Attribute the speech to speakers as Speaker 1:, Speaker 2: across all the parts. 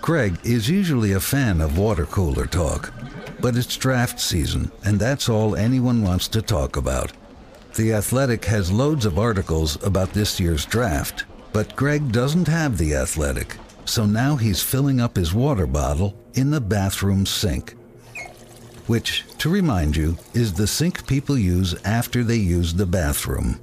Speaker 1: Greg is usually a fan of water cooler talk, but it's draft season, and that's all anyone wants to talk about. The Athletic has loads of articles about this year's draft, but Greg doesn't have The Athletic, so now he's filling up his water bottle in the bathroom sink, which, to remind you, is the sink people use after they use the bathroom.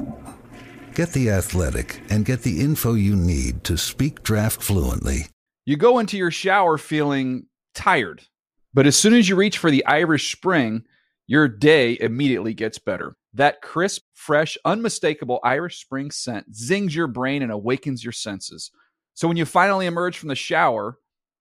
Speaker 1: Get The Athletic and get the info you need to speak draft fluently.
Speaker 2: You go into your shower feeling tired, but as soon as you reach for the Irish Spring, your day immediately gets better. That crisp, fresh, unmistakable Irish Spring scent zings your brain and awakens your senses. So when you finally emerge from the shower,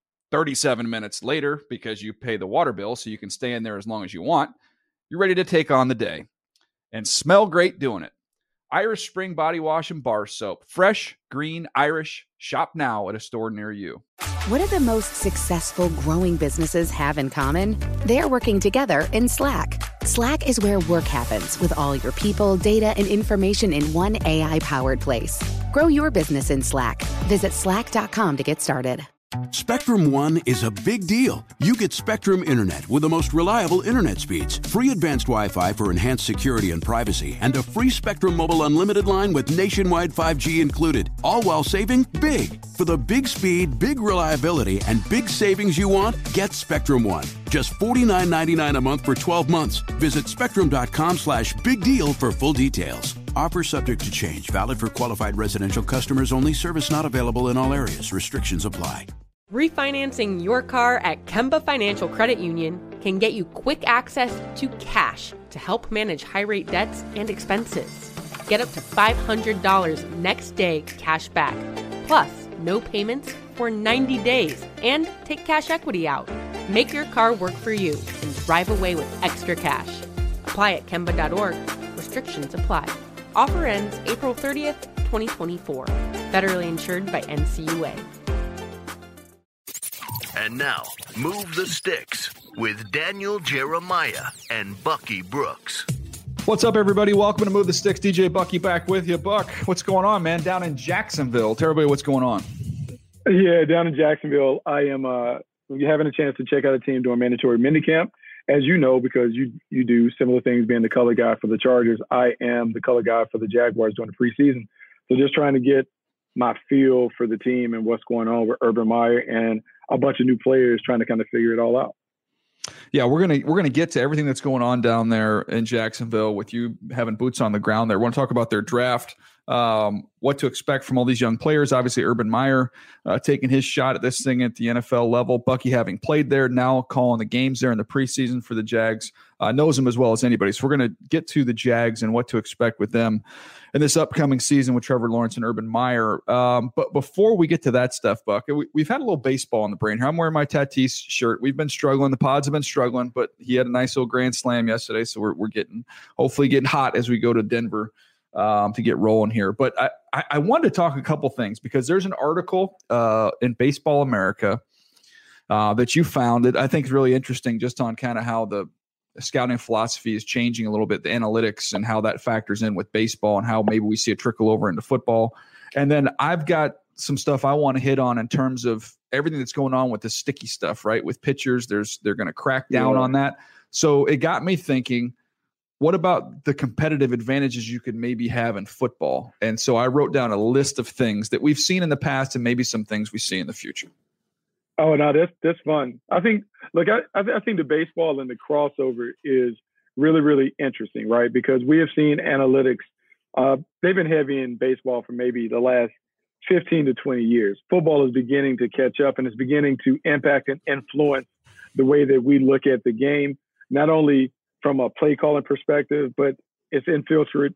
Speaker 2: 37 minutes later, because you pay the water bill so you can stay in there as long as you want, you're ready to take on the day and smell great doing it. Irish Spring Body Wash and Bar Soap. Fresh, green, Irish. Shop now at a store near you.
Speaker 3: What do the most successful growing businesses have in common? They're working together in Slack. Slack is where work happens with all your people, data, and information in one AI-powered place. Grow your business in Slack. Visit slack.com to get started.
Speaker 4: Spectrum One is a big deal. You get Spectrum Internet with the most reliable internet speeds, free advanced Wi-Fi for enhanced security and privacy, and a free Spectrum Mobile Unlimited line with nationwide 5G included, all while saving big. For the big speed, big reliability, and big savings you want, get Spectrum One. Just $49.99 a month for 12 months. Visit spectrum.com/big deal for full details. Offer subject to change. Valid for qualified residential customers only. Service not available in all areas. Restrictions apply.
Speaker 5: Refinancing your car at Kemba Financial Credit Union can get you quick access to cash to help manage high-rate debts and expenses. Get up to $500 next day cash back, plus no payments for 90 days, and take cash equity out. Make your car work for you and drive away with extra cash. Apply at Kemba.org. Restrictions apply. Offer ends April 30th, 2024. Federally insured by NCUA.
Speaker 6: And now, Move the Sticks with Daniel Jeremiah and Bucky Brooks.
Speaker 2: What's up, everybody? Welcome to Move the Sticks. DJ Bucky back with you. Buck, what's going on, man? Down in Jacksonville. Tell everybody what's going on.
Speaker 7: Yeah, down in Jacksonville, I am having a chance to check out a team doing mandatory minicamp. As you know, because you do similar things being the color guy for the Chargers, I am the color guy for the Jaguars during the preseason. So just trying to get my feel for the team and what's going on with Urban Meyer and a bunch of new players trying to kind of figure it all out.
Speaker 2: Yeah, we're gonna get to everything that's going on down there in Jacksonville with you having boots on the ground there. We want to talk about their draft, what to expect from all these young players. Obviously, Urban Meyer taking his shot at this thing at the NFL level. Bucky, having played there, now calling the games there in the preseason for the Jags, knows them as well as anybody. So we're going to get to the Jags and what to expect with them in this upcoming season with Trevor Lawrence and Urban Meyer. But before we get to that stuff, Buck, we've had a little baseball in the brain here. I'm wearing my Tatis shirt. We've been struggling. The Pods have been struggling, but he had a nice little grand slam yesterday. So we're hopefully getting hot as we go to Denver to get rolling here. But I wanted to talk a couple things because there's an article in Baseball America that you found that I think is really interesting just on kind of how the scouting philosophy is changing a little bit, the analytics and how that factors in with baseball and how maybe we see a trickle over into football. And then I've got some stuff I want to hit on in terms of everything that's going on with the sticky stuff, right? With pitchers, they're going to crack down on that. So it got me thinking, what about the competitive advantages you could maybe have in football? And so I wrote down a list of things that we've seen in the past and maybe some things we see in the future.
Speaker 7: Oh, no, that's fun. I think the baseball and the crossover is really, really interesting, right? Because we have seen analytics. They've been heavy in baseball for maybe the last 15 to 20 years. Football is beginning to catch up and it's beginning to impact and influence the way that we look at the game, not only from a play calling perspective, but it's infiltrated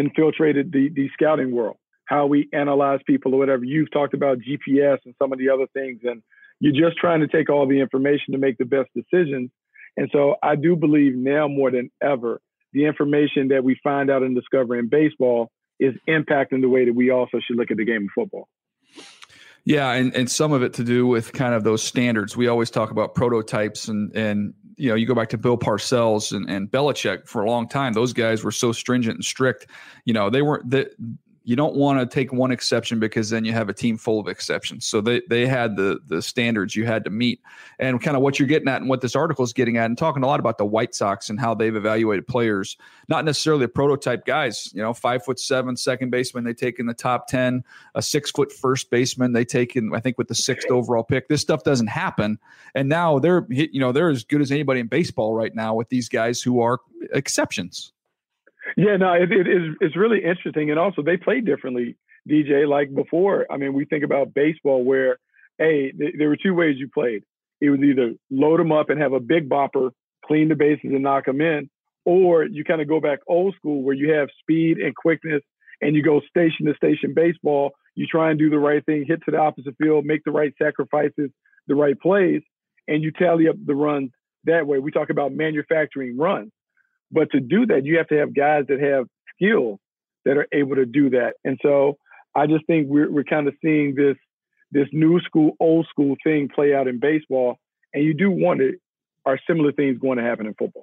Speaker 7: the scouting world, how we analyze people or whatever. You've talked about GPS and some of the other things, and you're just trying to take all the information to make the best decisions. And so I do believe now more than ever, the information that we find out and discover in baseball is impacting the way that we also should look at the game of football.
Speaker 2: Yeah, and some of it to do with kind of those standards. We always talk about prototypes and you know, you go back to Bill Parcells and Belichick for a long time. Those guys were so stringent and strict. You know, they weren't that you don't want to take one exception because then you have a team full of exceptions. So they had the standards you had to meet, and kind of what you're getting at and what this article is getting at, and talking a lot about the White Sox and how they've evaluated players, not necessarily the prototype guys, 5'7" second baseman they take in the top 10, a 6 foot first baseman they take in, I think, with the 6th overall pick. This stuff doesn't happen. And now they're as good as anybody in baseball right now with these guys who are exceptions.
Speaker 7: Yeah, no, it's really interesting. And also they play differently, DJ. Like before, I mean, we think about baseball where, hey, there were two ways you played. It was either load them up and have a big bopper, clean the bases and knock them in, or you kind of go back old school where you have speed and quickness and you go station to station baseball. You try and do the right thing, hit to the opposite field, make the right sacrifices, the right plays, and you tally up the runs that way. We talk about manufacturing runs. But to do that, you have to have guys that have skills that are able to do that. And so I just think we're kind of seeing this new school, old school thing play out in baseball. And you do wonder, are similar things going to happen in football?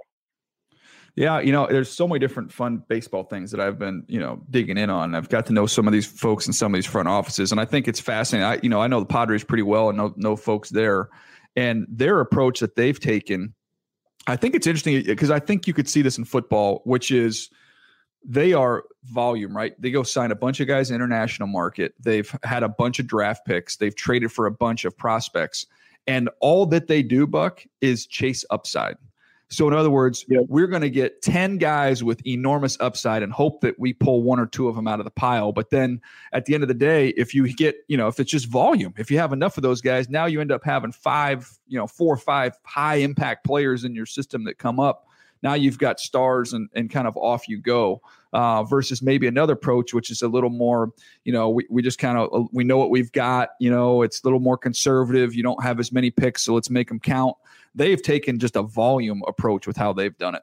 Speaker 2: Yeah, there's so many different fun baseball things that I've been, digging in on. I've got to know some of these folks in some of these front offices, and I think it's fascinating. I know the Padres pretty well and know folks there, and their approach that they've taken, I think it's interesting because I think you could see this in football, which is they are volume, right? They go sign a bunch of guys in the international market. They've had a bunch of draft picks. They've traded for a bunch of prospects. And all that they do, Buck, is chase upside. So in other words, we're going to get 10 guys with enormous upside and hope that we pull 1 or 2 of them out of the pile. But then at the end of the day, if you get, if it's just volume, if you have enough of those guys, now you end up having 4 or 5 high impact players in your system that come up. Now you've got stars and kind of off you go, versus maybe another approach, which is a little more, we just kind of, we know what we've got, it's a little more conservative. You don't have as many picks, so let's make them count. They've taken just a volume approach with how they've done it.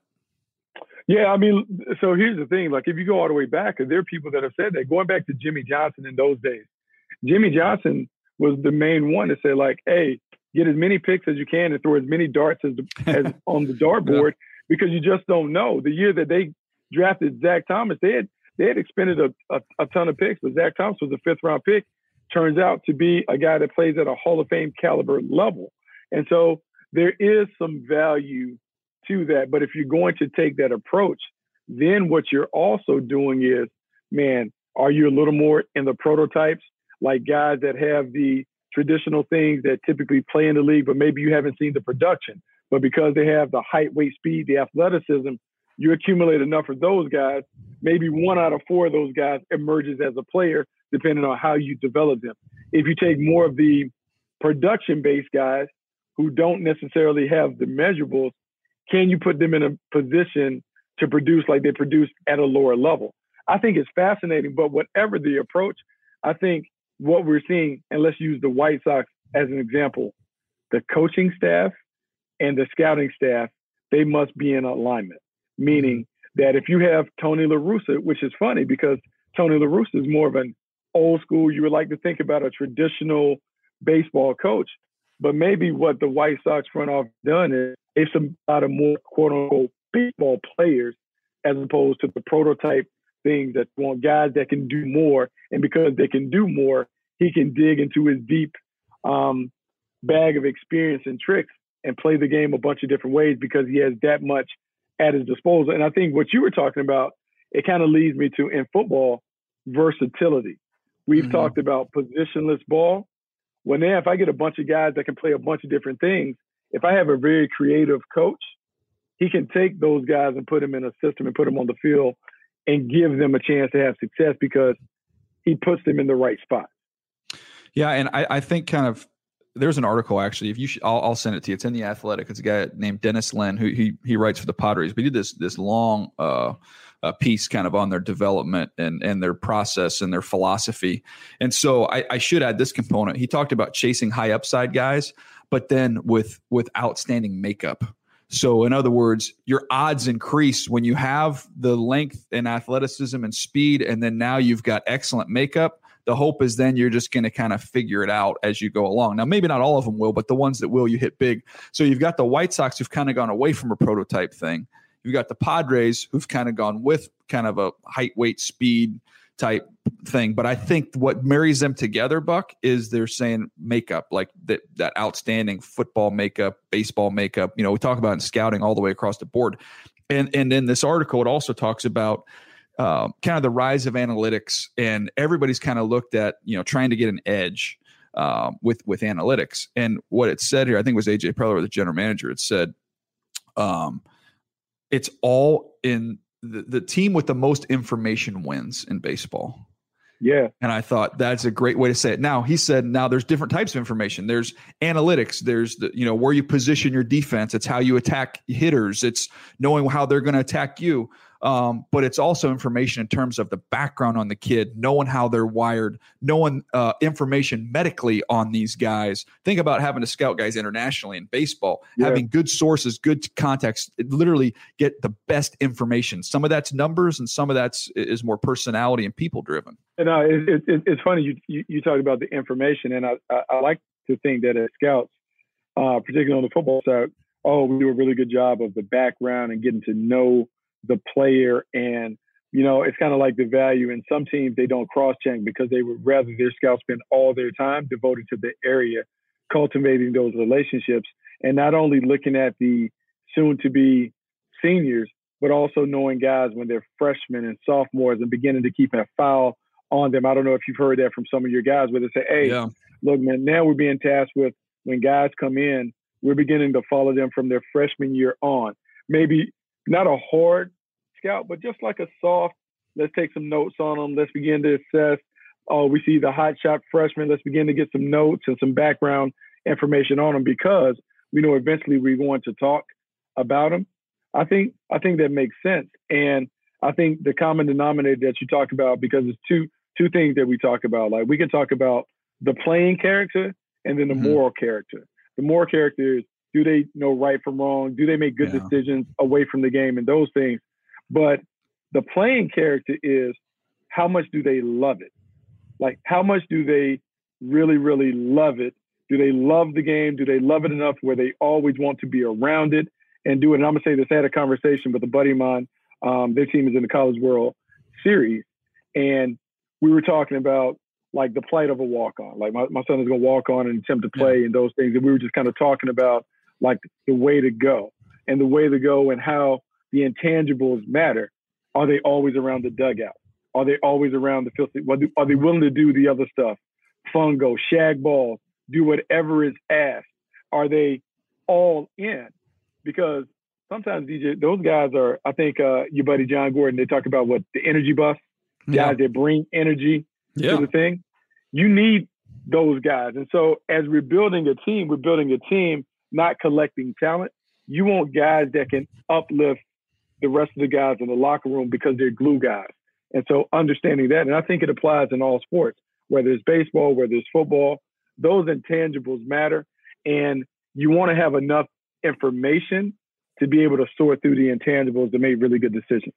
Speaker 7: Yeah, I mean, so here's the thing. Like, if you go all the way back, there are people that have said that, going back to Jimmy Johnson in those days. Jimmy Johnson was the main one to say, like, hey, get as many picks as you can and throw as many darts as on the dartboard, because you just don't know. The year that they drafted Zach Thomas, they had expended a ton of picks, but Zach Thomas was a 5th-round pick. Turns out to be a guy that plays at a Hall of Fame caliber level. And so there is some value to that. But if you're going to take that approach, then what you're also doing is, man, are you a little more in the prototypes, like guys that have the traditional things that typically play in the league, but maybe you haven't seen the production. But because they have the height, weight, speed, the athleticism, you accumulate enough of those guys, maybe 1 out of 4 of those guys emerges as a player, depending on how you develop them. If you take more of the production-based guys who don't necessarily have the measurables, can you put them in a position to produce like they produce at a lower level? I think it's fascinating, but whatever the approach, I think what we're seeing, and let's use the White Sox as an example, the coaching staff and the scouting staff, they must be in alignment, meaning that if you have Tony La Russa, which is funny because Tony La Russa is more of an old school, you would like to think about a traditional baseball coach, but maybe what the White Sox front office done is it's a lot of more quote unquote baseball players as opposed to the prototype things that want guys that can do more. And because they can do more, he can dig into his deep bag of experience and tricks and play the game a bunch of different ways because he has that much at his disposal. And I think what you were talking about, it kind of leads me to, in football, versatility. We've talked about positionless ball. Well, now if I get a bunch of guys that can play a bunch of different things, if I have a very creative coach, he can take those guys and put them in a system and put them on the field and give them a chance to have success because he puts them in the right spot.
Speaker 2: Yeah, and I think kind of there's an article actually. If you, I'll send it to you. It's in The Athletic. It's a guy named Dennis Lin who he writes for the Padres. But he did this long piece kind of on their development and their process and their philosophy. And so I should add this component. He talked about chasing high upside guys, but then with outstanding makeup. So in other words, your odds increase when you have the length and athleticism and speed, and then now you've got excellent makeup. The hope is then you're just going to kind of figure it out as you go along. Now, maybe not all of them will, but the ones that will, you hit big. So you've got the White Sox who've kind of gone away from a prototype thing. You've got the Padres who've kind of gone with kind of a height, weight, speed, type thing. But I think what marries them together, Buck, is they're saying makeup, like that outstanding football makeup, baseball makeup. You know, we talk about in scouting all the way across the board. And in this article, it also talks about kind of the rise of analytics, and everybody's kind of looked at, you know, trying to get an edge with analytics. And what it said here, I think it was AJ Preller, the general manager. It said it's all in the team with the most information wins in baseball.
Speaker 7: Yeah.
Speaker 2: And I thought that's a great way to say it. Now, he said, now there's different types of information. There's analytics. There's the, you know, where you position your defense. It's how you attack hitters. It's knowing how they're going to attack you. But it's also information in terms of the background on the kid, knowing how they're wired, knowing information medically on these guys. Think about having to scout guys internationally in baseball, having good sources, good context, literally get the best information. Some of that's numbers and some of that's is more personality and people driven.
Speaker 7: And it's funny you talk about the information, and I like to think that as scouts, particularly on the football side, we do a really good job of the background and getting to know the player. And, you know, it's kind of like the value in some teams, they don't cross-check because they would rather their scouts spend all their time devoted to the area, cultivating those relationships, and not only looking at the soon-to-be seniors, but also knowing guys when they're freshmen and sophomores and beginning to keep a file on them. I don't know if you've heard that from some of your guys where they say, hey, look, man, now we're being tasked with when guys come in, we're beginning to follow them from their freshman year on. Maybe not a hard scout, but just like a soft, let's take some notes on them. Let's begin to assess. Oh, we see the hot shot freshman. Let's begin to get some notes and some background information on them because we know eventually we're going to talk about them. I think that makes sense. And I think the common denominator that you talk about, because it's two things that we talk about. Like we can talk about the playing character and then the moral character. The moral character is, do they know right from wrong? Do they make good decisions away from the game and those things? But the playing character is, how much do they love it? Like, how much do they really, really love it? Do they love the game? Do they love it enough where they always want to be around it and do it? And I'm going to say this, I had a conversation with a buddy of mine. Their team is in the College World Series. And we were talking about, like, the plight of a walk-on. Like, my son is going to walk on and attempt to play and those things. And we were just kind of talking about, like, the way to go and how the intangibles matter. Are they always around the dugout? Are they always around the field? Are they willing to do the other stuff? Fungo, shag balls, do whatever is asked. Are they all in? Because sometimes, DJ, those guys are, I think your buddy John Gordon, they talk about the energy bus, guys that bring energy to the thing. You need those guys. And so as we're building a team, not collecting talent. You want guys that can uplift the rest of the guys in the locker room because they're glue guys. And so understanding that, and I think it applies in all sports, whether it's baseball, whether it's football, those intangibles matter. And you want to have enough information to be able to sort through the intangibles to make really good decisions.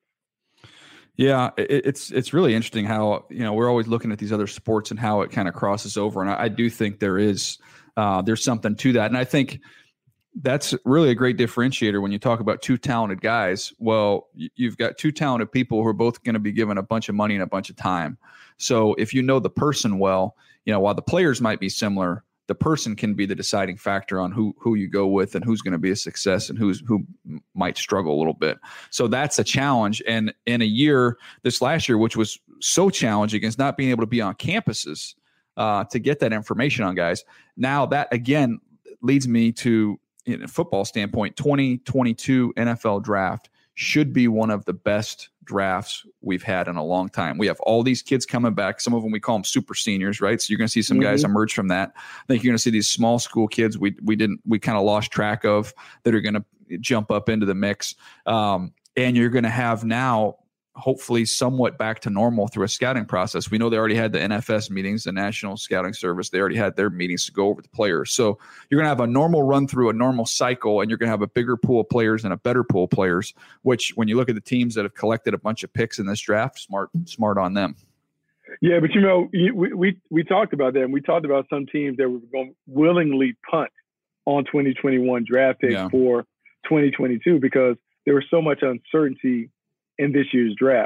Speaker 2: Yeah, it's really interesting how, you know, we're always looking at these other sports and how it kind of crosses over. And I do think there's something to that. And I think that's really a great differentiator when you talk about two talented guys. Well, you've got two talented people who are both going to be given a bunch of money and a bunch of time. So if you know the person well, you know, while the players might be similar, the person can be the deciding factor on who you go with and who's going to be a success and who might struggle a little bit. So that's a challenge. And in a year, this last year, which was so challenging, is not being able to be on campuses to get that information on guys. Now that again leads me to, in a football standpoint, 2022 NFL draft should be one of the best drafts we've had in a long time. We have all these kids coming back. Some of them we call them super seniors, right? So you're going to see some guys emerge from that. I think you're going to see these small school kids we kind of lost track of that are going to jump up into the mix. And you're going to have now hopefully somewhat back to normal through a scouting process. We know they already had the NFS meetings, the National Scouting Service. They already had their meetings to go over the players. So you're going to have a normal run through, a normal cycle, and you're going to have a bigger pool of players and a better pool of players, which when you look at the teams that have collected a bunch of picks in this draft, smart on them.
Speaker 7: Yeah, but, you know, we talked about that, and we talked about some teams that were going to willingly punt on 2021 draft picks for 2022 because there was so much uncertainty in this year's draft.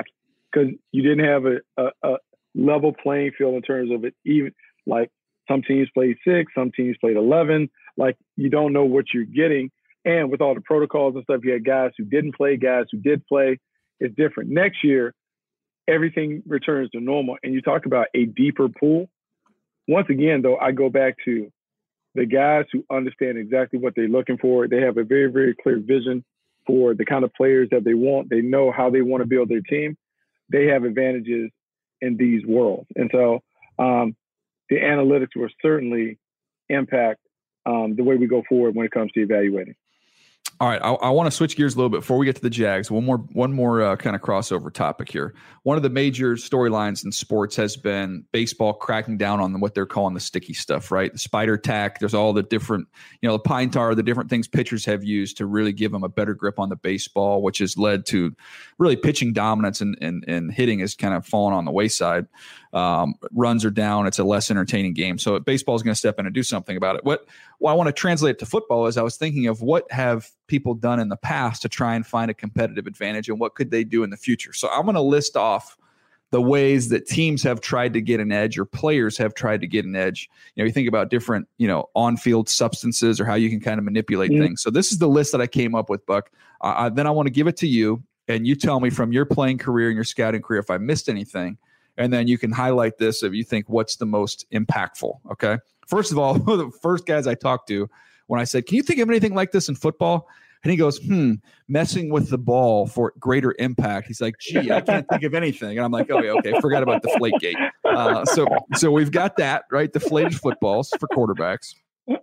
Speaker 7: because you didn't have a level playing field in terms of it. Even like some teams played 6, some teams played 11. Like you don't know what you're getting. And with all the protocols and stuff, you had guys who didn't play, guys who did play. It's different. Next year, everything returns to normal. And you talk about a deeper pool. Once again, though, I go back to the guys who understand exactly what they're looking for. They have a very, very clear vision for the kind of players that they want. They know how they want to build their team. They have advantages in these worlds. And so the analytics will certainly impact the way we go forward when it comes to evaluating.
Speaker 2: All right, I want to switch gears a little bit before we get to the Jags. One more kind of crossover topic here. One of the major storylines in sports has been baseball cracking down on what they're calling the sticky stuff, right? The spider tack. There's all the different, the pine tar, the different things pitchers have used to really give them a better grip on the baseball, which has led to really pitching dominance and hitting has kind of fallen on the wayside. Runs are down. It's a less entertaining game. So baseball is going to step in and do something about it. What I want to translate it to football is I was thinking of what have people done in the past to try and find a competitive advantage and what could they do in the future. So I'm going to list off the ways that teams have tried to get an edge or players have tried to get an edge. You think about different, on-field substances or how you can kind of manipulate things. So this is the list that I came up with, Buck. Then I want to give it to you and you tell me from your playing career and your scouting career if I missed anything. And then you can highlight this if you think what's the most impactful. Okay. First of all, the first guys I talked to when I said, can you think of anything like this in football? And he goes, messing with the ball for greater impact. He's like, gee, I can't think of anything. And I'm like, oh, yeah, okay, forgot about Deflategate. So we've got that, right? Deflated footballs for quarterbacks.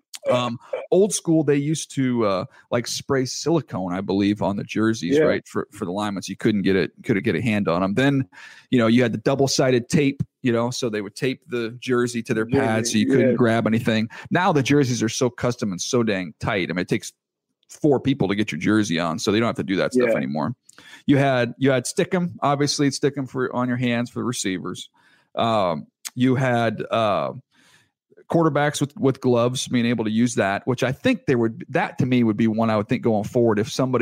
Speaker 2: Old school, they used to spray silicone, I believe, on the jerseys, right? For the linemen, so you couldn't get a hand on them. Then, you had the double-sided tape, so they would tape the jersey to their pads so you couldn't grab anything. Now the jerseys are so custom and so dang tight. I mean, it takes 4 people to get your jersey on, so they don't have to do that stuff anymore. You had Stickum, obviously Stickum for on your hands for the receivers. You had quarterbacks with gloves, being able to use that, which I think that to me would be one I would think going forward. If some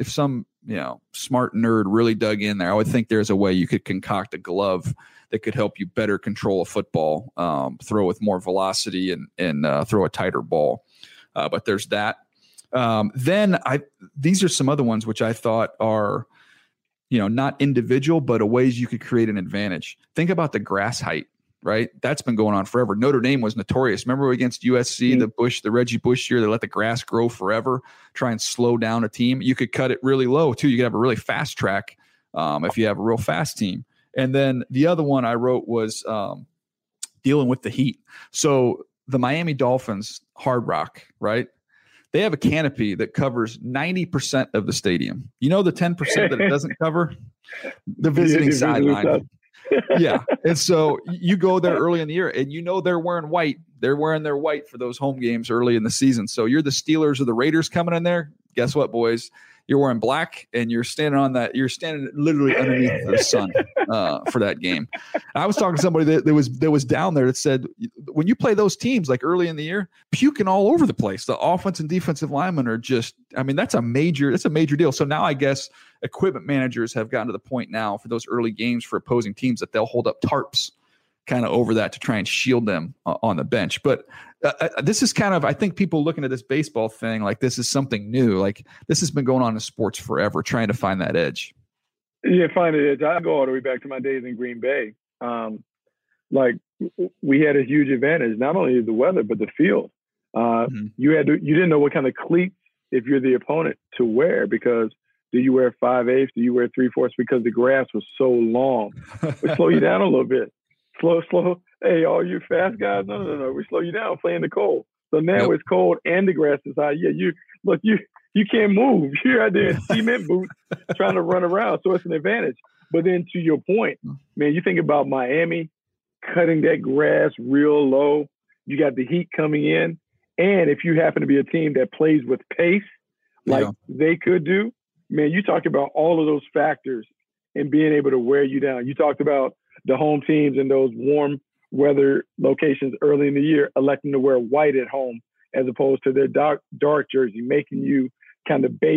Speaker 2: smart nerd really dug in there, I would think there's a way you could concoct a glove that could help you better control a football, throw with more velocity and throw a tighter ball. But there's that. Then these are some other ones which I thought are, not individual, but a ways you could create an advantage. Think about the grass height. Right, that's been going on forever. Notre Dame was notorious. Remember against USC, the Reggie Bush year, they let the grass grow forever, try and slow down a team. You could cut it really low too. You could have a really fast track if you have a real fast team. And then the other one I wrote was dealing with the heat. So the Miami Dolphins, Hard Rock, right? They have a canopy that covers 90% of the stadium. The 10% that it doesn't cover? The visiting sideline. Yeah. And so you go there early in the year and they're wearing white. They're wearing their white for those home games early in the season. So you're the Steelers or the Raiders coming in there. Guess what, boys? You're wearing black and you're standing literally underneath the sun for that game. I was talking to somebody that was down there that said, when you play those teams like early in the year, puking all over the place. The offense and defensive linemen are that's a major deal. So now I guess equipment managers have gotten to the point now for those early games for opposing teams that they'll hold up tarps kind of over that to try and shield them on the bench. But this is kind of, I think people looking at this baseball thing, like this is something new. Like this has been going on in sports forever, trying to find that edge.
Speaker 7: Yeah, find an edge. I go all the way back to my days in Green Bay. We had a huge advantage, not only the weather, but the field. You didn't know what kind of cleats, if you're the opponent, to wear, because do you wear 5/8? Do you wear 3/4? Because the grass was so long. We slow you down a little bit. Slow. Hey, all you fast guys, no. We slow you down playing the cold. So now it's cold and the grass is high. Yeah, you can't move. You're out there in cement boots trying to run around. So it's an advantage. But then to your point, man, you think about Miami cutting that grass real low. You got the heat coming in. And if you happen to be a team that plays with pace, like they could do, man, you talk about all of those factors and being able to wear you down. You talked about the home teams in those warm weather locations early in the year electing to wear white at home as opposed to their dark jersey, making you kind of bake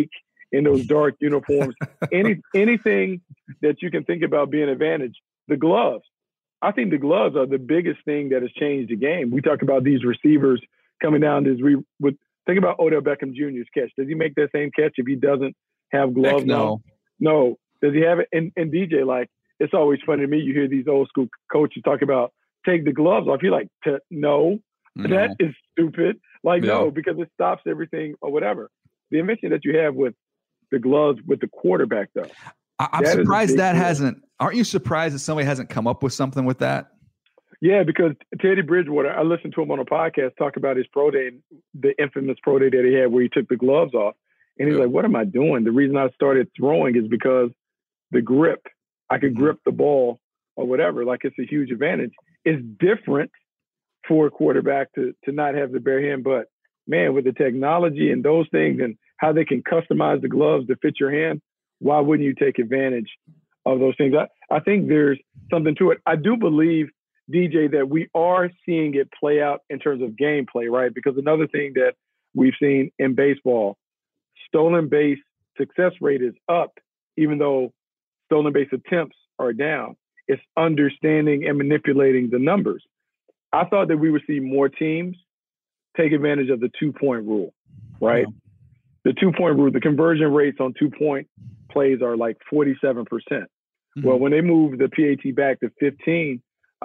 Speaker 7: in those dark uniforms. Anything that you can think about being an advantage. The gloves. I think the gloves are the biggest thing that has changed the game. We talk about these receivers coming down. Think about Odell Beckham Jr.'s catch. Does he make that same catch if he doesn't have gloves?
Speaker 2: No.
Speaker 7: No. Does he have it? And DJ, like, it's always funny to me. You hear these old school coaches talk about take the gloves off. You're like, no, that is stupid. Like, no, because it stops everything or whatever. The invention that you have with the gloves with the quarterback, though.
Speaker 2: I'm surprised that hasn't. Aren't you surprised that somebody hasn't come up with something with that?
Speaker 7: Yeah, because Teddy Bridgewater, I listened to him on a podcast talk about his pro day, the infamous pro day that he had where he took the gloves off. And he's like, what am I doing? The reason I started throwing is because the grip, I could grip the ball or whatever. Like, it's a huge advantage. It's different for a quarterback to not have the bare hand. But, man, with the technology and those things and how they can customize the gloves to fit your hand, why wouldn't you take advantage of those things? I think there's something to it. I do believe, DJ, that we are seeing it play out in terms of gameplay, right? Because another thing that we've seen in baseball, stolen base success rate is up, even though stolen base attempts are down. It's understanding and manipulating the numbers. I thought that we would see more teams take advantage of the 2-point rule, right? Yeah. The 2-point rule, the conversion rates on 2-point plays are like 47%. Well, when they move the PAT back to 15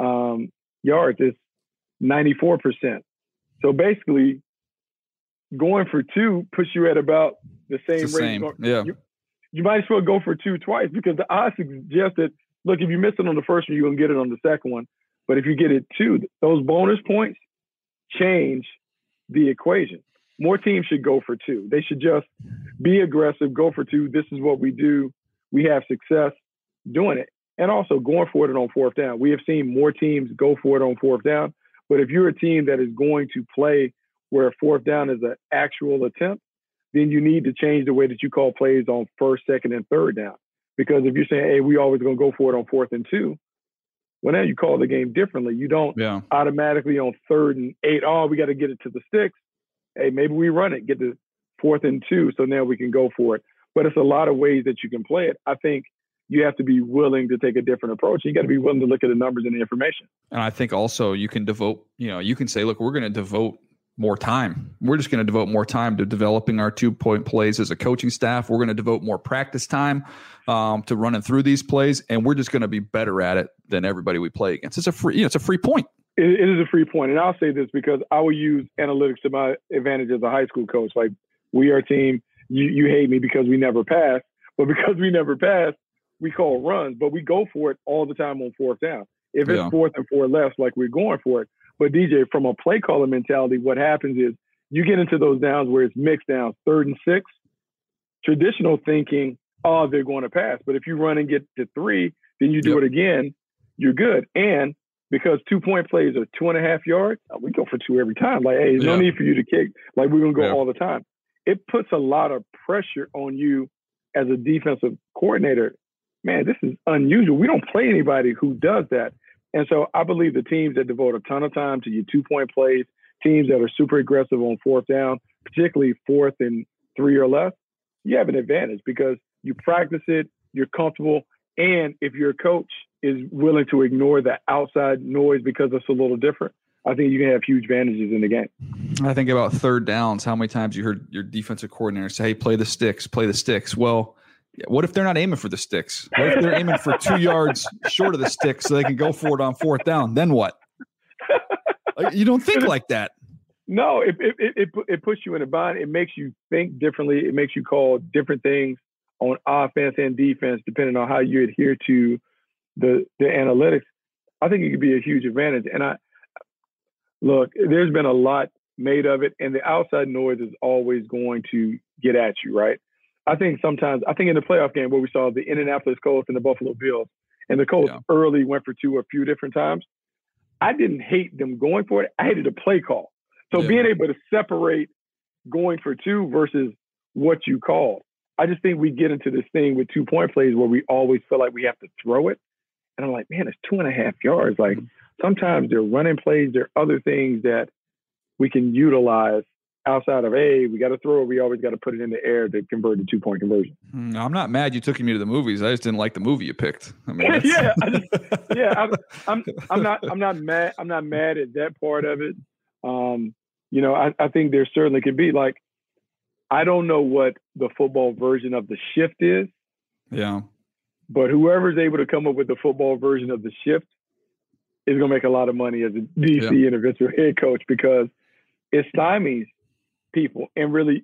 Speaker 7: yards, it's 94%. So basically, going for 2 puts you at about the same rate. You might as well go for 2 twice, because the odds suggest that, look, if you miss it on the first one, you're going to get it on the second one. But if you get it 2, those bonus points change the equation. More teams should go for 2. They should just be aggressive, go for 2. This is what we do. We have success doing it. And also going for it on 4th down. We have seen more teams go for it on 4th down. But if you're a team that is going to play where 4th down is an actual attempt, then you need to change the way that you call plays on 1st, 2nd, and 3rd down. Because if you're saying, hey, we always going to go for it on 4th and 2, well, now you call the game differently. You don't automatically on 3rd and 8, we got to get it to the sticks. Hey, maybe we run it, get the 4th and 2, so now we can go for it. But it's a lot of ways that you can play it. I think you have to be willing to take a different approach. You got to be willing to look at the numbers and the information.
Speaker 2: And I think also you can devote, you can say, look, we're going to devote more time. We're just going to devote more time to developing our 2-point plays as a coaching staff. We're going to devote more practice time to running through these plays, and we're just going to be better at it than everybody we play against. It's a free, it's a free point.
Speaker 7: It is a free point. And I'll say this because I will use analytics to my advantage as a high school coach. Like, we are a team, you hate me because we never pass, but because we never pass, we call runs, but we go for it all the time on 4th down. If it's 4th and 4 less, like, we're going for it. But DJ, from a play caller mentality, what happens is you get into those downs where it's mixed downs, 3rd and 6, traditional thinking, they're going to pass. But if you run and get to 3, then you do it again, you're good. And because 2-point plays are 2.5 yards, we go for 2 every time. Like, hey, there's no need for you to kick. Like, we're going to go all the time. It puts a lot of pressure on you as a defensive coordinator. Man, this is unusual. We don't play anybody who does that. And so I believe the teams that devote a ton of time to your 2-point plays, teams that are super aggressive on 4th down, particularly 4th and 3 or less, you have an advantage because you practice it, you're comfortable, and if your coach is willing to ignore the outside noise because it's a little different, I think you can have huge advantages in the game.
Speaker 2: I think about 3rd downs, how many times you heard your defensive coordinator say, hey, play the sticks. Well, what if they're not aiming for the sticks? What if they're aiming for 2 yards short of the sticks so they can go for it on 4th down? Then what? You don't think like that.
Speaker 7: No, it puts you in a bind. It makes you think differently. It makes you call different things on offense and defense, depending on how you adhere to the analytics. I think it could be a huge advantage. And look, there's been a lot made of it, and the outside noise is always going to get at you, right? I think in the playoff game where we saw the Indianapolis Colts and the Buffalo Bills, and the Colts early went for 2 a few different times, I didn't hate them going for it. I hated the play call. So being able to separate going for 2 versus what you called, I just think we get into this thing with 2-point plays where we always feel like we have to throw it. And I'm like, man, it's 2.5 yards. Like, sometimes they're running plays. There are other things that we can utilize outside of, hey, we got to throw it, we always got to put it in the air to convert the 2-point conversion.
Speaker 2: I'm not mad you took me to the movies. I just didn't like the movie you picked. I mean,
Speaker 7: I'm not mad. I'm not mad at that part of it. I think there certainly could be, like, I don't know what the football version of the shift is.
Speaker 2: Yeah.
Speaker 7: But whoever's able to come up with the football version of the shift is going to make a lot of money as a DC individual head coach, because it stymies people. And really,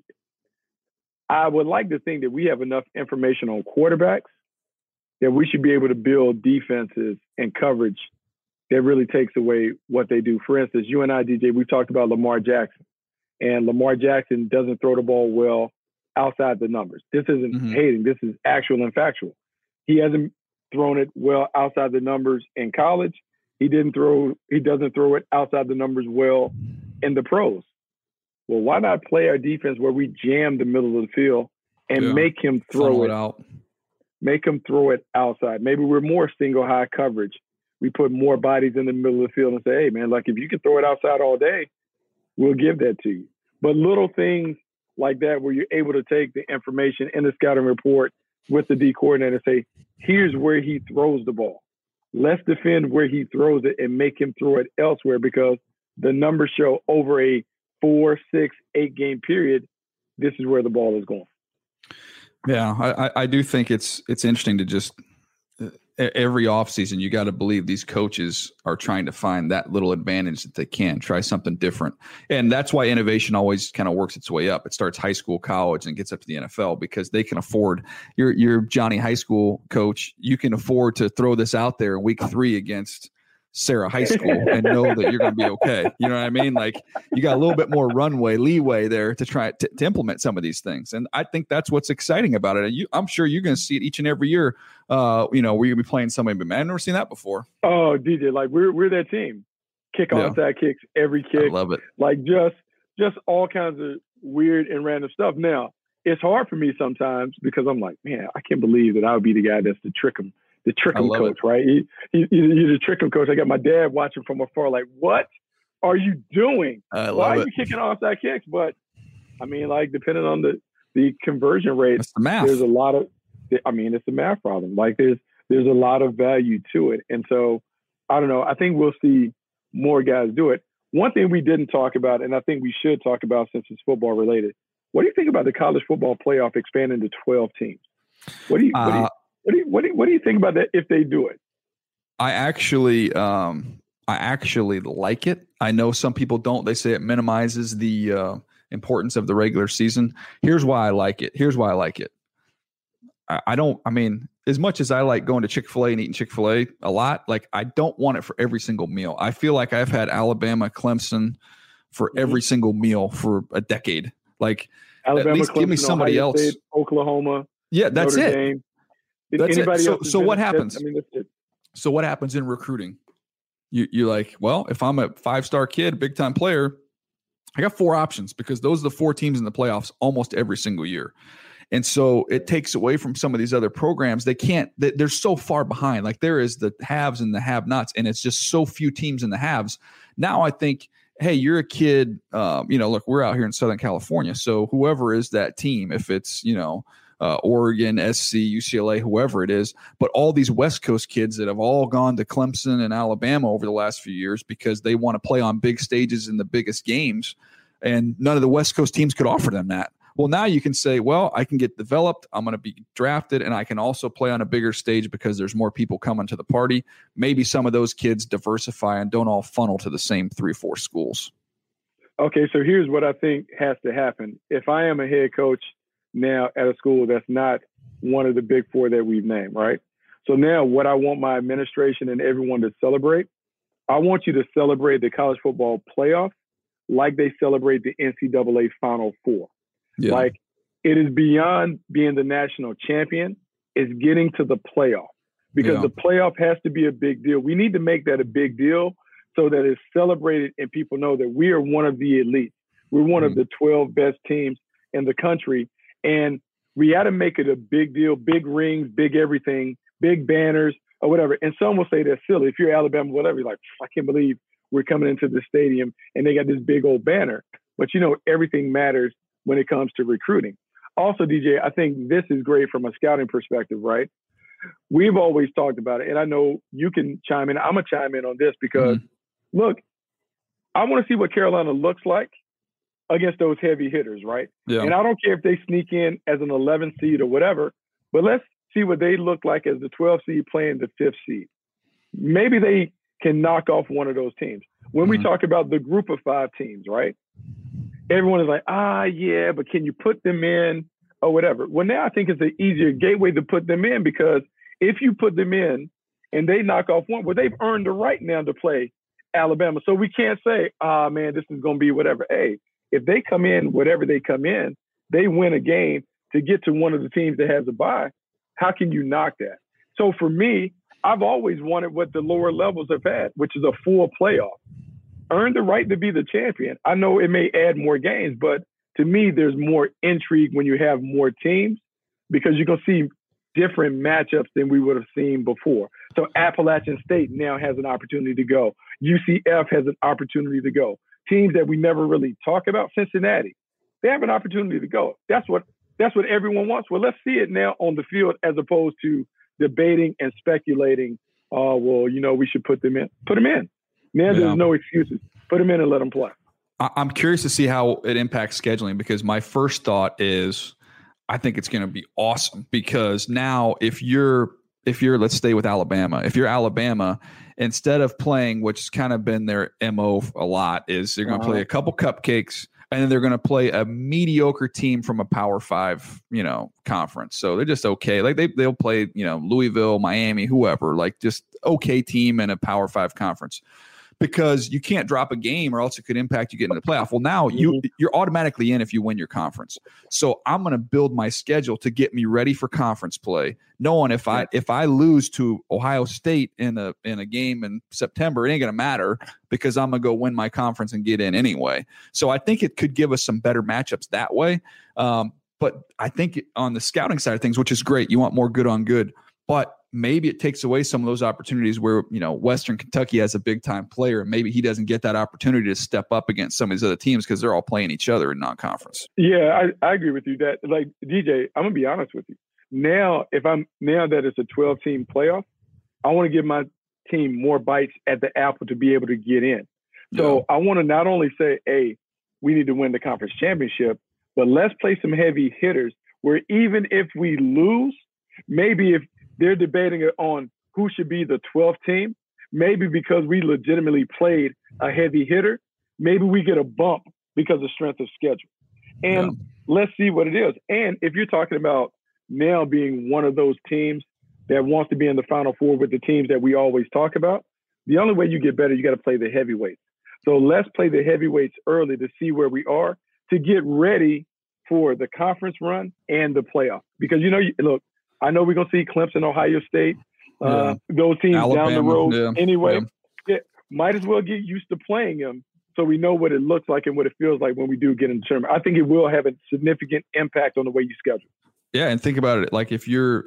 Speaker 7: I would like to think that we have enough information on quarterbacks that we should be able to build defenses and coverage that really takes away what they do. For instance, you and I, DJ, we've talked about Lamar Jackson. And Lamar Jackson doesn't throw the ball well outside the numbers. This isn't hating. This is actual and factual. He hasn't thrown it well outside the numbers in college. He doesn't throw it outside the numbers well in the pros. Well, why not play our defense where we jam the middle of the field and make him throw it out? Make him throw it outside. Maybe we're more single high coverage. We put more bodies in the middle of the field and say, hey, man, like, if you can throw it outside all day, we'll give that to you. But little things like that where you're able to take the information in the scouting report with the D coordinator and say, here's where he throws the ball. Let's defend where he throws it and make him throw it elsewhere, because the numbers show over a 4, 6, 8 game period, this is where the ball is going.
Speaker 2: Yeah, I do think it's interesting to just every offseason, you got to believe these coaches are trying to find that little advantage that they can, try something different. And that's why innovation always kind of works its way up. It starts high school, college, and gets up to the NFL, because they can afford, you're Johnny high school coach, you can afford to throw this out there in week 3 against Sarah High School and know that you're going to be okay. You know what I mean? Like, you got a little bit more leeway there to try to implement some of these things. And I think that's what's exciting about it. And I'm sure you're going to see it each and every year. Where you're going to be playing somebody, but man, I've never seen that before.
Speaker 7: Oh, DJ, like we're that team. Kick onside kicks, every kick.
Speaker 2: I love it.
Speaker 7: Like just all kinds of weird and random stuff. Now, it's hard for me sometimes because I'm like, man, I can't believe that I would be the guy that's the trick 'em coach, right? You're the trick 'em coach. I got my dad watching from afar, like, what are you doing? Why are you kicking onside kicks? But I mean, like, depending on the conversion rate,
Speaker 2: it's the math.
Speaker 7: There's a lot of, it's a math problem. Like, there's a lot of value to it. And so, I don't know. I think we'll see more guys do it. One thing we didn't talk about, and I think we should talk about since it's football related, what do you think about the college football playoff expanding to 12 teams? What do you think about that if they do it?
Speaker 2: I actually like it. I know some people don't. They say it minimizes the importance of the regular season. Here's why I like it. As much as I like going to Chick-fil-A and eating Chick-fil-A a lot, like, I don't want it for every single meal. I feel like I've had Alabama, Clemson for every single meal for a decade. Like,
Speaker 7: Alabama,
Speaker 2: at least
Speaker 7: Clemson,
Speaker 2: give me somebody
Speaker 7: Ohio
Speaker 2: else.
Speaker 7: State, Oklahoma.
Speaker 2: Yeah, that's
Speaker 7: Notre
Speaker 2: it.
Speaker 7: Dame.
Speaker 2: That's
Speaker 7: Anybody
Speaker 2: it.
Speaker 7: else
Speaker 2: So what happens?
Speaker 7: That's it.
Speaker 2: So what happens in recruiting? You're like, well, if I'm a 5-star kid, big time player, I got 4 options, because those are the 4 teams in the playoffs almost every single year. And so it takes away from some of these other programs. They're so far behind. Like, there is the haves and the have-nots, and it's just so few teams in the haves. Now I think, hey, you're a kid, look, we're out here in Southern California. So whoever is that team, if it's, Oregon, SC, UCLA, whoever it is, but all these West Coast kids that have all gone to Clemson and Alabama over the last few years because they want to play on big stages in the biggest games, and none of the West Coast teams could offer them that. Well, now you can say, well, I can get developed, I'm going to be drafted, and I can also play on a bigger stage because there's more people coming to the party. Maybe some of those kids diversify and don't all funnel to the same 3 or 4 schools.
Speaker 7: Okay, so here's what I think has to happen. If I am a head coach now at a school that's not one of the big 4 that we've named, right? So now what I want my administration and everyone to celebrate, I want you to celebrate the college football playoff like they celebrate the NCAA Final Four. Yeah. Like, it is beyond being the national champion. It's getting to the playoff, because the playoff has to be a big deal. We need to make that a big deal so that it's celebrated and people know that we are one of the elite. We're one of the 12 best teams in the country. And we got to make it a big deal, big rings, big everything, big banners or whatever. And some will say that's silly. If you're Alabama, whatever, you're like, I can't believe we're coming into the stadium and they got this big old banner. but everything matters when it comes to recruiting. Also, DJ, I think this is great from a scouting perspective, right? We've always talked about it, and I know you can chime in. I'm going to chime in on this because, look, I want to see what Carolina looks like against those heavy hitters, right?
Speaker 2: Yeah.
Speaker 7: And I don't care if they sneak in as an 11th seed or whatever, but let's see what they look like as the 12th seed playing the 5th seed. Maybe they can knock off one of those teams. When we talk about the group of 5 teams, right? Everyone is like, yeah, but can you put them in or whatever? Well, now I think it's an easier gateway to put them in, because if you put them in and they knock off one, well, they've earned the right now to play Alabama. So we can't say, man, this is going to be whatever. Hey, if they come in, whatever they come in, they win a game to get to one of the teams that has a bye. How can you knock that? So for me, I've always wanted what the lower levels have had, which is a full playoff. Earn the right to be the champion. I know it may add more games, but to me, there's more intrigue when you have more teams, because you can see different matchups than we would have seen before. So Appalachian State now has an opportunity to go. UCF has an opportunity to go. Teams that we never really talk about, Cincinnati, they have an opportunity to go. That's what everyone wants. Well, let's see it now on the field, as opposed to debating and speculating. We should put them in. Put them in. Now there's no excuses. Put them in and let them play.
Speaker 2: I'm curious to see how it impacts scheduling, because my first thought is I think it's going to be awesome, because now if you're let's stay with Alabama. If you're Alabama, instead of playing, which has kind of been their MO a lot, is they're going to play a couple cupcakes, and then they're going to play a mediocre team from a Power 5, conference. So they're just okay. Like they'll play, Louisville, Miami, whoever, like just okay team in a Power 5 conference, because you can't drop a game or else it could impact you getting to the playoff. Well, now you're automatically in if you win your conference. So I'm going to build my schedule to get me ready for conference play, knowing if I lose to Ohio State in a game in September, it ain't going to matter, because I'm going to go win my conference and get in anyway. So I think it could give us some better matchups that way. But I think on the scouting side of things, which is great, you want more good on good, but maybe it takes away some of those opportunities where, Western Kentucky has a big time player, and maybe he doesn't get that opportunity to step up against some of these other teams because they're all playing each other in non-conference.
Speaker 7: Yeah, I agree with you that, like, DJ, I'm going to be honest with you. Now that it's a 12-team playoff, I want to give my team more bites at the apple to be able to get in. So I want to not only say, hey, we need to win the conference championship, but let's play some heavy hitters where even if we lose, maybe if they're debating on who should be the 12th team, maybe because we legitimately played a heavy hitter, maybe we get a bump because of strength of schedule. And let's see what it is. And if you're talking about now being one of those teams that wants to be in the Final Four with the teams that we always talk about, the only way you get better, you got to play the heavyweights. So let's play the heavyweights early to see where we are, to get ready for the conference run and the playoff. Because, look, I know we're going to see Clemson, Ohio State, those teams Alabama, down the road anyway. Yeah, might as well get used to playing them so we know what it looks like and what it feels like when we do get in the tournament. I think it will have a significant impact on the way you schedule.
Speaker 2: Yeah, and think about it. Like if you're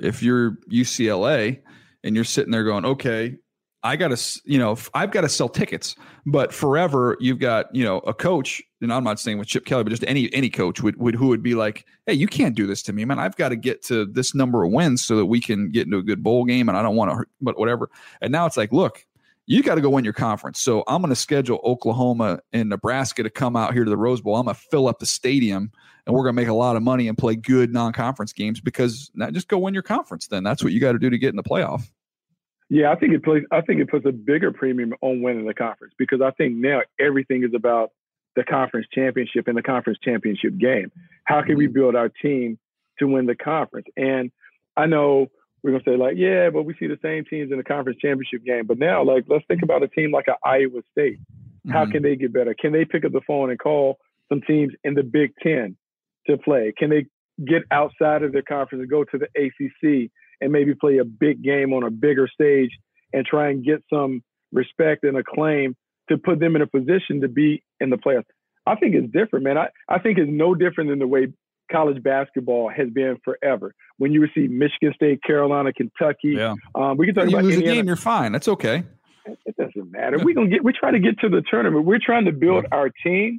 Speaker 2: UCLA and you're sitting there going, okay, I've got to sell tickets, but forever you've got, a coach, and I'm not saying with Chip Kelly, but just any coach who would be like, hey, you can't do this to me, man. I've got to get to this number of wins so that we can get into a good bowl game, and I don't want to hurt, but whatever. And now it's like, look, you got to go win your conference. So I'm going to schedule Oklahoma and Nebraska to come out here to the Rose Bowl. I'm going to fill up the stadium, and we're going to make a lot of money and play good non-conference games, because now just go win your conference. Then that's what you got to do to get in the playoff.
Speaker 7: Yeah, I think it puts a bigger premium on winning the conference, because I think now everything is about the conference championship and the conference championship game. How can we build our team to win the conference? And I know we're going to say, like, yeah, but we see the same teams in the conference championship game. But now, like, let's think about a team like an Iowa State. How can they get better? Can they pick up the phone and call some teams in the Big Ten to play? Can they get outside of their conference and go to the ACC and maybe play a big game on a bigger stage and try and get some respect and acclaim to put them in a position to be in the playoffs? I think it's different, man. I think it's no different than the way college basketball has been forever. When you receive Michigan State, Carolina, Kentucky, we can talk
Speaker 2: you
Speaker 7: about
Speaker 2: lose
Speaker 7: Indiana.
Speaker 2: a game, you're fine. That's okay.
Speaker 7: It doesn't matter. We're trying to get to the tournament. We're trying to build our team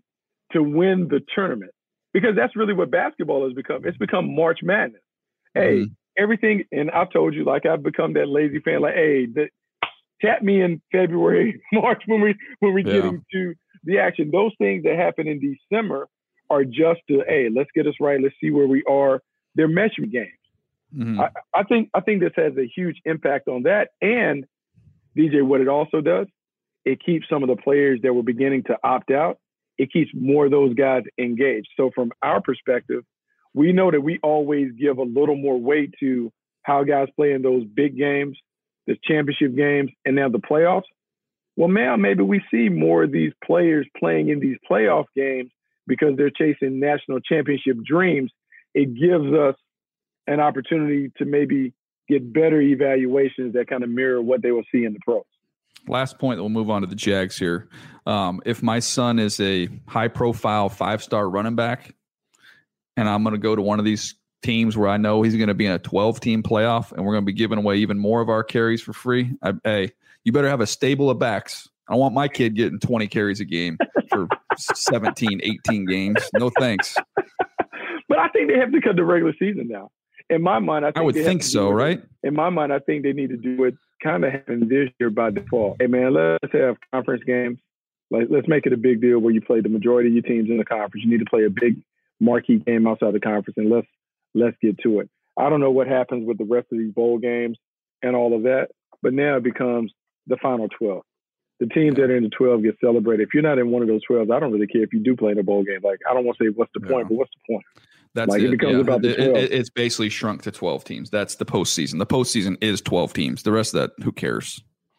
Speaker 7: to win the tournament, because that's really what basketball has become. It's become March Madness. Hey, everything, and I've told you, like, I've become that lazy fan. Like, hey, tap me in February, March when we're getting to the action. Those things that happen in December are just to, hey, let's get us right. Let's see where we are. They're measurement games. Mm-hmm. I think this has a huge impact on that. And DJ, what it also does, it keeps some of the players that were beginning to opt out. It keeps more of those guys engaged. So from our perspective, we know that we always give a little more weight to how guys play in those big games, the championship games, and now the playoffs. Well, now maybe we see more of these players playing in these playoff games because they're chasing national championship dreams. It gives us an opportunity to maybe get better evaluations that kind of mirror what they will see in the pros.
Speaker 2: Last point, we'll move on to the Jags here. If my son is a high-profile 5-star running back, and I'm going to go to one of these teams where I know he's going to be in a 12-team playoff, and we're going to be giving away even more of our carries for free, hey, you better have a stable of backs. I don't want my kid getting 20 carries a game for 17, 18 games. No thanks.
Speaker 7: But I think they have to cut the regular season now. In my mind, I
Speaker 2: would think so, right?
Speaker 7: In my mind, I think they need to do it kind of happen this year by default. Hey, man, let's have conference games. Let's make it a big deal where you play the majority of your teams in the conference. You need to play a big marquee game outside the conference, and let's get to it. I don't know what happens with the rest of these bowl games and all of that, but now it becomes the final 12. The teams that are in the 12 get celebrated. If you're not in one of those 12, I don't really care if you do play in a bowl game. Like, I don't want to say what's the point, but what's the point?
Speaker 2: That's
Speaker 7: like, it becomes about the 12.
Speaker 2: It's basically shrunk to 12 teams. That's the postseason. The postseason is 12 teams. The rest of that, who cares?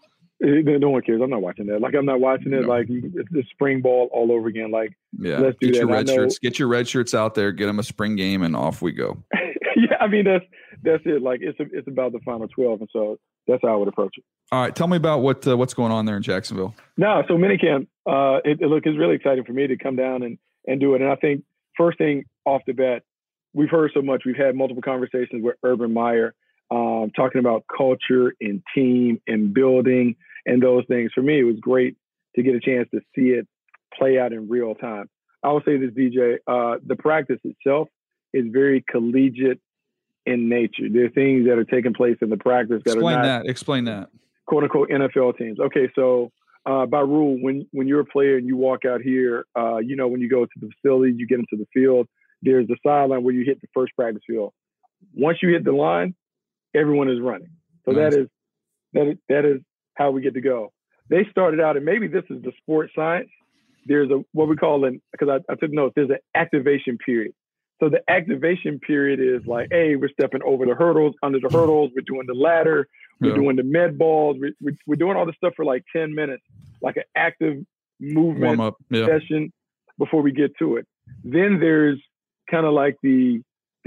Speaker 7: No one cares. I'm not watching that. Like, I'm not watching it. No. Like, it's the spring ball all over again. Like, let's do
Speaker 2: get
Speaker 7: that.
Speaker 2: Your red shirts. Get your red shirts out there. Get them a spring game, and off we go.
Speaker 7: Yeah, I mean, that's it. Like, it's about the final 12, and so that's how I would approach it.
Speaker 2: All right, tell me about what's going on there in Jacksonville.
Speaker 7: No, so minicamp. It's really exciting for me to come down and do it. And I think first thing off the bat, we've heard so much. We've had multiple conversations with Urban Meyer, talking about culture and team and building and those things. For me, it was great to get a chance to see it play out in real time. I will say this, DJ, the practice itself is very collegiate in nature. There are things that are taking place in the practice that
Speaker 2: Explain that.
Speaker 7: Quote unquote NFL teams. Okay, so by rule, when you're a player and you walk out here, when you go to the facility, you get into the field, there's the sideline where you hit the first practice field. Once you hit the line, everyone is running. So nice. that is how we get to go. They started out, and maybe this is the sports science. There's what we call because I took notes, there's an activation period. So the activation period is like, hey, we're stepping over the hurdles, under the hurdles, we're doing the ladder, we're doing the med balls, we're doing all this stuff for like 10 minutes, like an active movement session before we get to it. Then there's kind of like the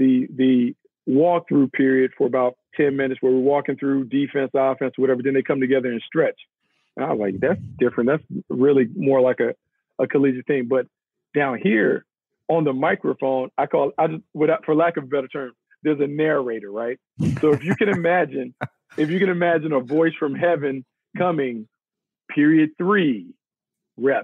Speaker 7: walkthrough period for about 10 minutes where we're walking through defense, offense, whatever. Then they come together and stretch. And I was like, that's different. That's really more like a collegiate thing. But down here on the microphone, for lack of a better term, there's a narrator, right? So if you can imagine a voice from heaven coming, period 3, reps.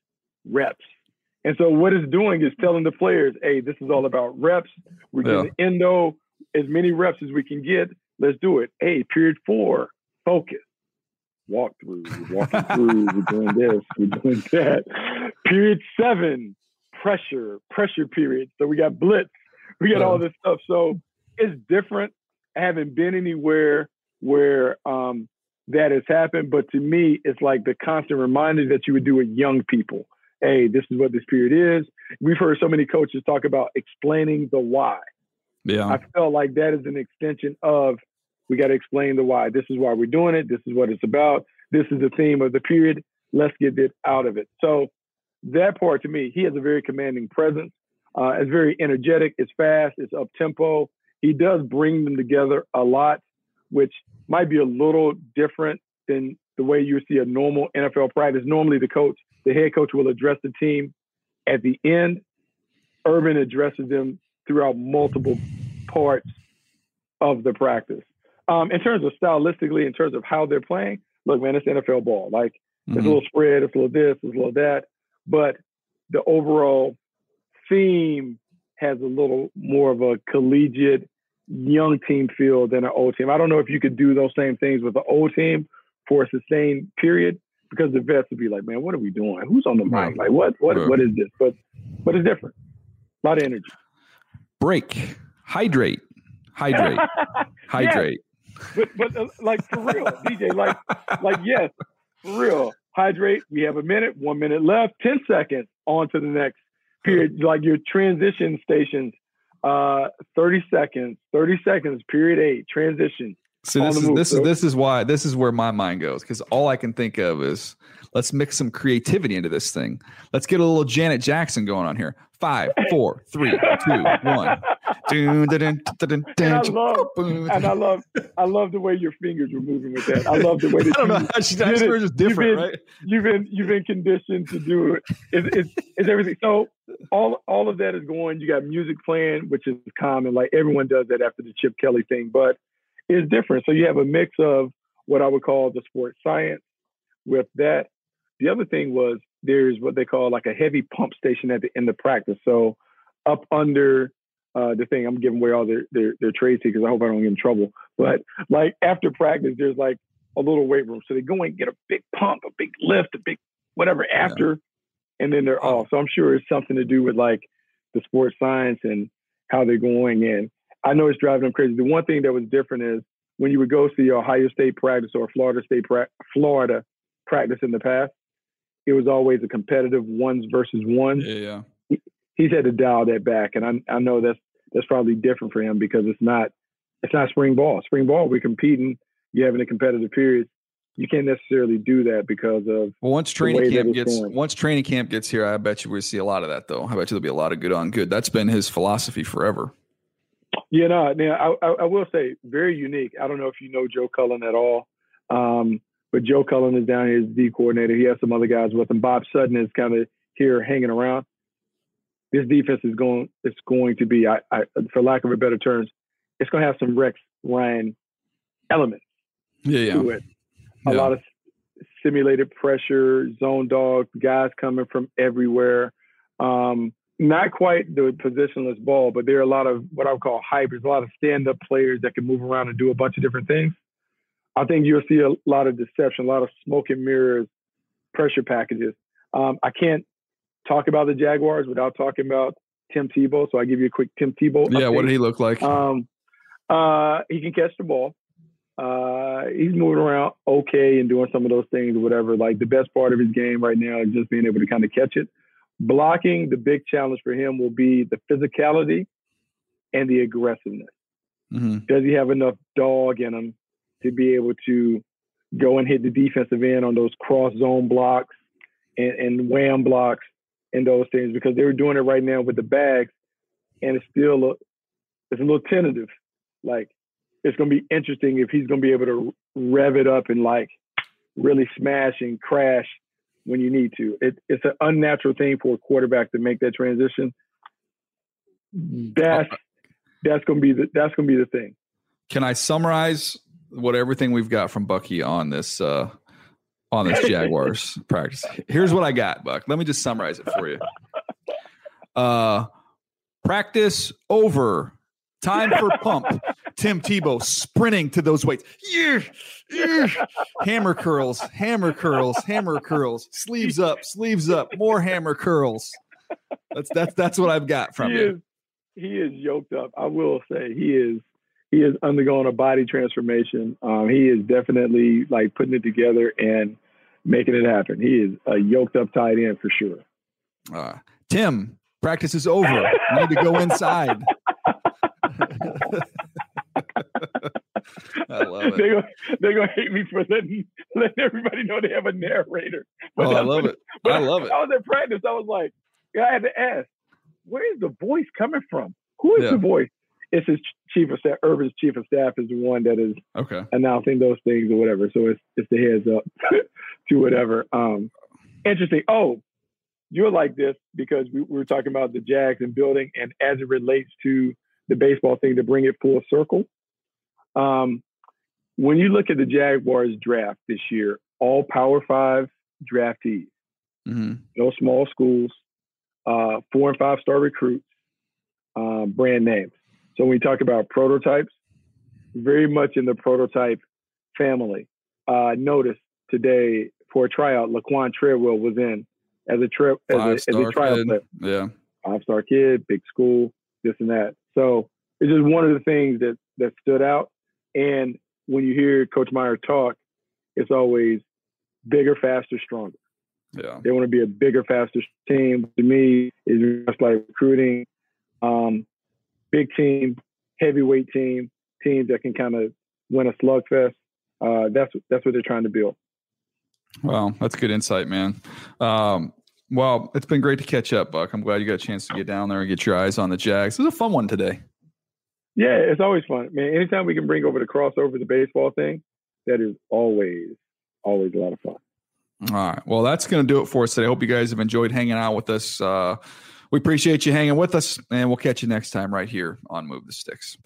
Speaker 7: And so what it's doing is telling the players, hey, this is all about reps. We're getting endo, as many reps as we can get. Let's do it. Hey, period 4, focus. Walk through. We're walking through. We're doing this. We're doing that. Period 7, pressure period. So we got blitz. We got all this stuff. So it's different. I haven't been anywhere where that has happened. But to me, it's like the constant reminder that you would do with young people. Hey, this is what this period is. We've heard so many coaches talk about explaining the why. Yeah. I felt like that is an extension of, we got to explain the why. This is why we're doing it. This is what it's about. This is the theme of the period. Let's get it out of it. So that part, to me, he has a very commanding presence. It's very energetic. It's fast. It's up tempo. He does bring them together a lot, which might be a little different than the way you see a normal NFL practice. Normally the head coach will address the team at the end. Urban addresses them throughout multiple parts of the practice. In terms of stylistically, in terms of how they're playing, look, man, it's NFL ball. Like, it's a little spread, it's a little this, it's a little that. But the overall theme has a little more of a collegiate young team feel than an old team. I don't know if you could do those same things with the old team for a sustained period, because the vets would be like, man, what are we doing? Who's on the mic? Like, what is this? But it's different. A lot of energy.
Speaker 2: Break. Hydrate. Hydrate.
Speaker 7: But like, for real, DJ, like yes, for real. Hydrate. We have a minute, 1 minute left, 10 seconds on to the next period. Like your transition stations, 30 seconds, period 8, transition.
Speaker 2: So this is where my mind goes, because all I can think of is, let's mix some creativity into this thing. Let's get a little Janet Jackson going on here. 5, 4, 3, 2, 1.
Speaker 7: And I love the way your fingers were moving with that. I love the way that
Speaker 2: I don't know. She's just different, right?
Speaker 7: You've been conditioned to do it. It's everything. So all of that is going. You got music playing, which is common. Like everyone does that after the Chip Kelly thing, but it's different. So you have a mix of what I would call the sports science with that. The other thing was there's what they call like a heavy pump station at the end of practice. So up under the thing, I'm giving away all their trade secrets. I hope I don't get in trouble. But like after practice, there's like a little weight room. So they go and get a big pump, a big lift, a big whatever after, and then they're off. So I'm sure it's something to do with like the sports science and how they're going in. I know it's driving them crazy. The one thing that was different is when you would go see Ohio State practice or Florida practice in the past, it was always a competitive ones versus ones.
Speaker 2: Yeah.
Speaker 7: He's had to dial that back, and I know that's probably different for him because it's not spring ball. Spring ball, we're competing. You're having a competitive period. You can't necessarily do that because of
Speaker 2: once training camp gets here, I bet you we'll see a lot of that though. I bet you there'll be a lot of good on good. That's been his philosophy forever.
Speaker 7: Yeah, no, I will say very unique. I don't know if you know Joe Cullen at all, but Joe Cullen is down here as D coordinator. He has some other guys with him. Bob Sutton is kind of here hanging around. This defense is going to be, for lack of a better terms, it's going to have some Rex Ryan elements to it. A lot of simulated pressure, zone dog, guys coming from everywhere. Not quite the positionless ball, but there are a lot of what I would call hybrids, a lot of stand-up players that can move around and do a bunch of different things. I think you'll see a lot of deception, a lot of smoke and mirrors, pressure packages. I can't talk about the Jaguars without talking about Tim Tebow, so I'll give you a quick Tim Tebow update.
Speaker 2: Yeah, what did he look like?
Speaker 7: He can catch the ball. He's moving around okay and doing some of those things or whatever. Like the best part of his game right now is just being able to kind of catch it. Blocking, the big challenge for him will be the physicality and the aggressiveness.
Speaker 2: Mm-hmm.
Speaker 7: Does he have enough dog in him to be able to go and hit the defensive end on those cross zone blocks and wham blocks and those things? Because they were doing it right now with the bags, and it's still it's a little tentative. Like it's going to be interesting if he's going to be able to rev it up and like really smash and crash when you need to. It's an unnatural thing for a quarterback to make that transition. That's going to be the thing.
Speaker 2: Can I summarize what everything we've got from Bucky on this Jaguars practice? Here's what I got, Buck. Let me just summarize it for you. Practice over. Time for pump. Tim Tebow sprinting to those weights. Hammer curls. Sleeves up. More hammer curls. That's what I've got from you.
Speaker 7: He is yoked up. I will say he is undergoing a body transformation. He is definitely like putting it together and making it happen. He is a yoked up tight end for sure.
Speaker 2: Tim, practice is over. You need to go inside. I love it.
Speaker 7: They're gonna hate me for letting everybody know they have a narrator.
Speaker 2: But I love it. I love it.
Speaker 7: I was at practice. I was like, I had to ask, where is the voice coming from? Who is the voice? It's his chief of staff. Urban's chief of staff is the one that is announcing those things or whatever. So it's the heads up to whatever. Interesting. Oh, you're like this because we were talking about the Jags and building, and as it relates to the baseball thing, to bring it full circle. When you look at the Jaguars draft this year, all Power 5 draftees, no small schools, 4- and 5-star recruits, brand names. So when we talk about prototypes, very much in the prototype family. Notice today for a tryout, Laquan Treadwell was in as a tryout player.
Speaker 2: Yeah.
Speaker 7: 5-star kid, big school, this and that. So it's just one of the things that stood out. And when you hear Coach Meyer talk, it's always bigger, faster, stronger.
Speaker 2: Yeah.
Speaker 7: They want to be a bigger, faster team. To me, it's just like recruiting, big team, heavyweight teams that can kind of win a slugfest. That's what they're trying to build.
Speaker 2: Well, that's good insight, man. Well, it's been great to catch up, Buck. I'm glad you got a chance to get down there and get your eyes on the Jags. It was a fun one today.
Speaker 7: Yeah, it's always fun, man. Anytime we can bring over the crossover, the baseball thing, that is always a lot of fun.
Speaker 2: All right. Well, that's going to do it for us today. I hope you guys have enjoyed hanging out with us. We appreciate you hanging with us, and we'll catch you next time right here on Move the Sticks.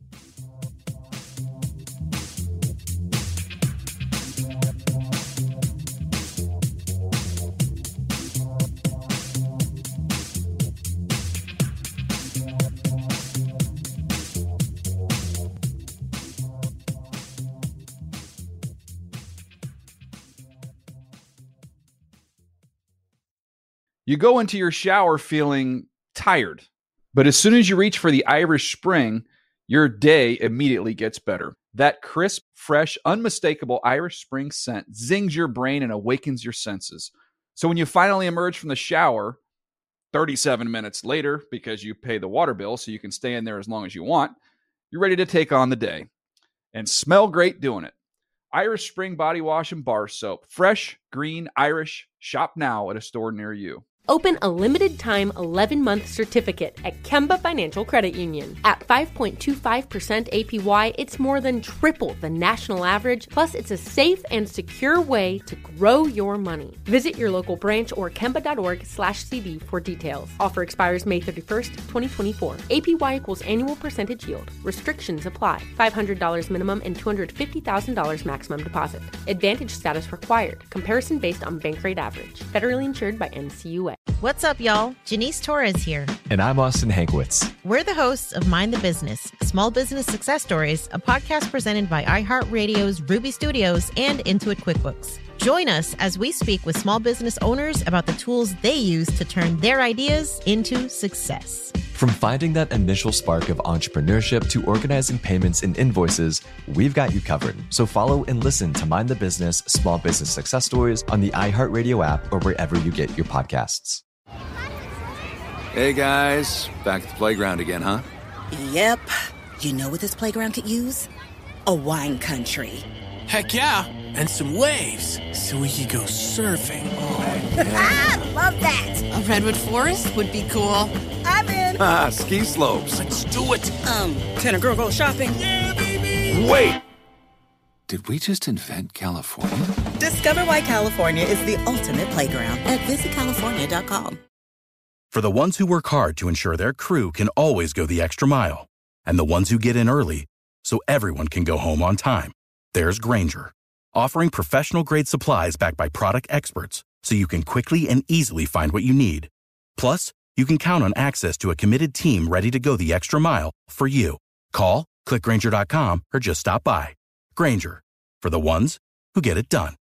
Speaker 2: You go into your shower feeling tired, but as soon as you reach for the Irish Spring, your day immediately gets better. That crisp, fresh, unmistakable Irish Spring scent zings your brain and awakens your senses. So when you finally emerge from the shower 37 minutes later, because you pay the water bill so you can stay in there as long as you want, you're ready to take on the day and smell great doing it. Irish Spring Body Wash and Bar Soap. Fresh, green, Irish. Shop now at a store near you.
Speaker 5: Open a limited-time 11-month certificate at Kemba Financial Credit Union. At 5.25% APY, it's more than triple the national average, plus it's a safe and secure way to grow your money. Visit your local branch or kemba.org/CD for details. Offer expires May 31st, 2024. APY equals annual percentage yield. Restrictions apply. $500 minimum and $250,000 maximum deposit. Advantage status required. Comparison based on bank rate average. Federally insured by NCUA.
Speaker 8: What's up, y'all? Janice Torres here.
Speaker 9: And I'm Austin Hankwitz.
Speaker 8: We're the hosts of Mind the Business, Small Business Success Stories, a podcast presented by iHeartRadio's Ruby Studios and Intuit QuickBooks. Join us as we speak with small business owners about the tools they use to turn their ideas into success.
Speaker 9: From finding that initial spark of entrepreneurship to organizing payments and invoices, we've got you covered. So follow and listen to Mind the Business, Small Business Success Stories on the iHeartRadio app or wherever you get your podcasts.
Speaker 10: Hey guys, back at the playground again, huh?
Speaker 11: Yep. You know what this playground could use? A wine country.
Speaker 12: Heck yeah, and some waves so we could go surfing.
Speaker 11: Oh, yeah. Love that.
Speaker 13: A redwood forest would be cool.
Speaker 11: I'm in.
Speaker 10: Ski slopes.
Speaker 12: Let's do it.
Speaker 11: Can a girl go shopping?
Speaker 12: Yeah, baby.
Speaker 10: Wait. Did we just invent California?
Speaker 11: Discover why California is the ultimate playground at visitcalifornia.com.
Speaker 14: For the ones who work hard to ensure their crew can always go the extra mile, and the ones who get in early so everyone can go home on time, there's Grainger, offering professional-grade supplies backed by product experts so you can quickly and easily find what you need. Plus, you can count on access to a committed team ready to go the extra mile for you. Call, click Grainger.com, or just stop by. Grainger, for the ones who get it done.